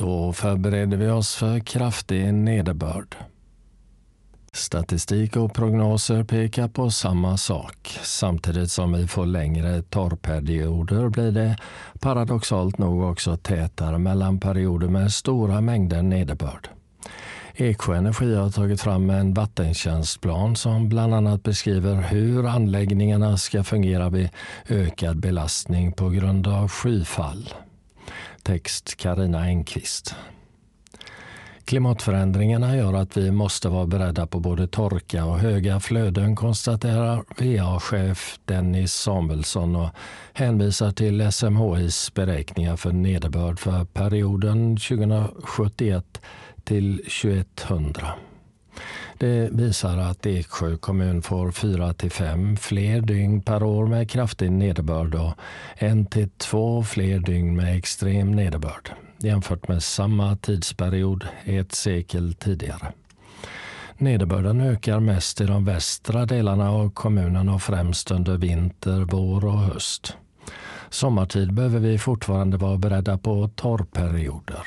så förbereder vi oss för kraftig nederbörd. Statistik och prognoser pekar på samma sak. Samtidigt som vi får längre torrperioder blir det paradoxalt nog också tätare mellan perioder med stora mängder nederbörd. Eksjö Energi har tagit fram en vattentjänstplan som bland annat beskriver hur anläggningarna ska fungera vid ökad belastning på grund av skyfall. Text Carina Engqvist. Klimatförändringarna gör att vi måste vara beredda på både torka och höga flöden, konstaterar VA-chef Dennis Samuelsson och hänvisar till SMHIs beräkningar för nederbörd för perioden 2071 till 2100. Det visar att Eksjö kommun får 4-5 fler dygn per år med kraftig nederbörd och 1-2 fler dygn med extrem nederbörd, jämfört med samma tidsperiod ett sekel tidigare. Nederbörden ökar mest i de västra delarna av kommunen och främst under vinter, vår och höst. Sommartid behöver vi fortfarande vara beredda på torrperioder.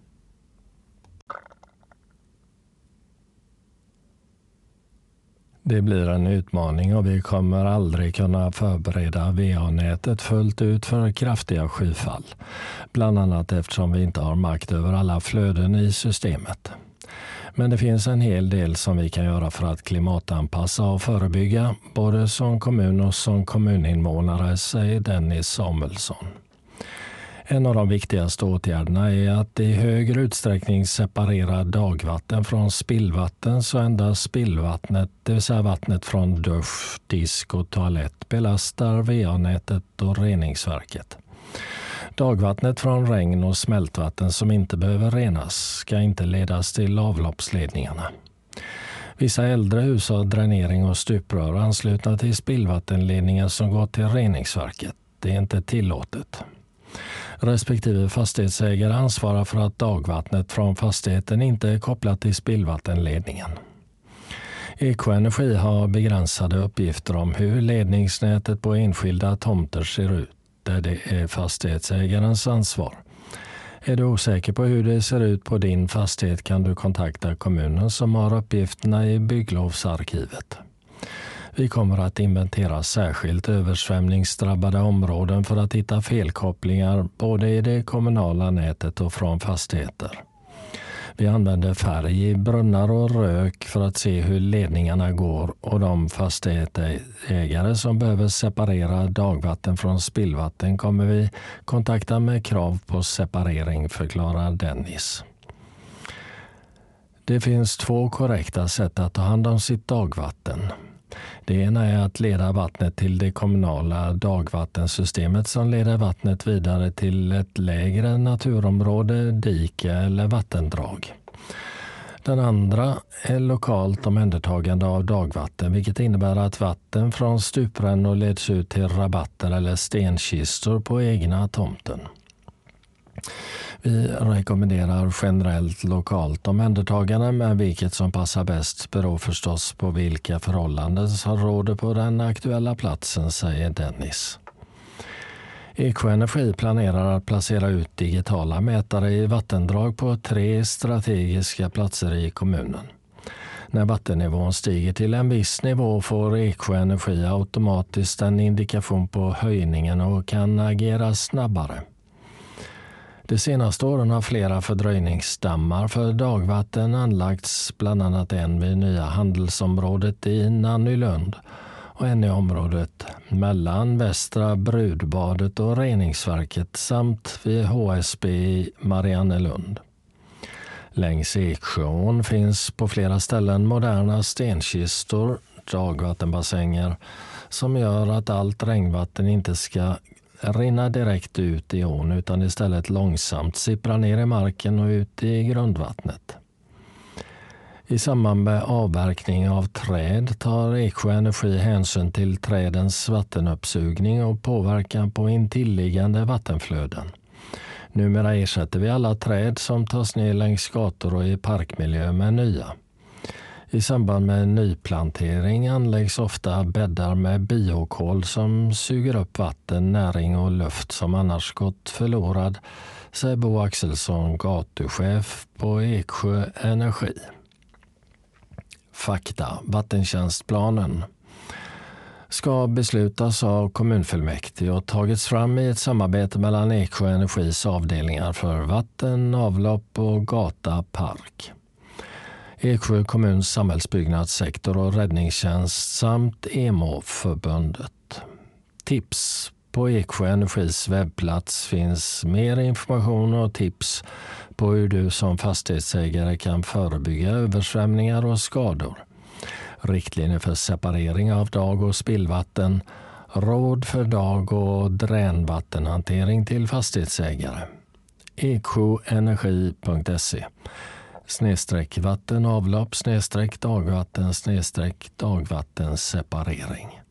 Det blir en utmaning och vi kommer aldrig kunna förbereda VA-nätet fullt ut för kraftiga skyfall. Bland annat eftersom vi inte har makt över alla flöden i systemet. Men det finns en hel del som vi kan göra för att klimatanpassa och förebygga, både som kommun och som kommuninvånare, säger Dennis Samuelsson. En av de viktigaste åtgärderna är att i högre utsträckning separera dagvatten från spillvatten så endast spillvattnet, det vill säga vattnet från dusch, disk och toalett, belastar VA-nätet och reningsverket. Dagvattnet från regn och smältvatten som inte behöver renas ska inte ledas till avloppsledningarna. Vissa äldre hus har dränering och stuprör anslutna till spillvattenledningar som går till reningsverket. Det är inte tillåtet. Respektive fastighetsägare ansvarar för att dagvattnet från fastigheten inte är kopplat till spillvattenledningen. Eksjö Energi har begränsade uppgifter om hur ledningsnätet på enskilda tomter ser ut, där det är fastighetsägarens ansvar. Är du osäker på hur det ser ut på din fastighet kan du kontakta kommunen som har uppgifterna i bygglovsarkivet. Vi kommer att inventera särskilt översvämningsdrabbade områden för att hitta felkopplingar både i det kommunala nätet och från fastigheter. Vi använder färg i brunnar och rök för att se hur ledningarna går och de fastighetsägare som behöver separera dagvatten från spillvatten kommer vi kontakta med krav på separering, förklarar Dennis. Det finns 2 korrekta sätt att ta hand om sitt dagvatten. Det ena är att leda vattnet till det kommunala dagvattensystemet som leder vattnet vidare till ett lägre naturområde, dike eller vattendrag. Den andra är lokalt omhändertagande av dagvatten, vilket innebär att vatten från stuprännor leds ut till rabatter eller stenkistor på egna tomten. Vi rekommenderar generellt lokalt omhändertagande, men vilket som passar bäst beror förstås på vilka förhållanden som råder på den aktuella platsen, säger Dennis. Eksjö Energi planerar att placera ut digitala mätare i vattendrag på 3 strategiska platser i kommunen. När vattennivån stiger till en viss nivå får Eksjö Energi automatiskt en indikation på höjningen och kan agera snabbare. De senaste åren har flera fördröjningsdammar för dagvatten anlagts, bland annat en vid nya handelsområdet i Nannylund och en i området mellan Västra Brudbadet och reningsverket samt vid HSB i Mariannelund. Längs Eksjöån finns på flera ställen moderna stenkistor, dagvattenbassänger, som gör att allt regnvatten inte ska rinna direkt ut i ån utan istället långsamt sippra ner i marken och ut i grundvattnet. I samband med avverkning av träd tar Eksjö Energi hänsyn till trädens vattenuppsugning och påverkan på intilliggande vattenflöden. Numera ersätter vi alla träd som tas ner längs gator och i parkmiljö med nya. I samband med nyplantering anläggs ofta bäddar med biokol som suger upp vatten, näring och luft som annars gått förlorad säger Bo Axelsson, gatuchef på Eksjö Energi. Fakta: vattentjänstplanen ska beslutas av kommunfullmäktige och tagits fram i ett samarbete mellan Eksjö Energis avdelningar för vatten, avlopp och gata, park. Eksjö kommuns samhällsbyggnadssektor och räddningstjänst samt EMO-förbundet. Tips: på Eksjö Energis webbplats finns mer information och tips på hur du som fastighetsägare kan förebygga översvämningar och skador. Riktlinjer för separering av dag- och spillvatten, råd för dag- och dränvattenhantering till fastighetsägare. eksjöenergi.se /vatten avlopp /dagvatten /dagvattenseparering.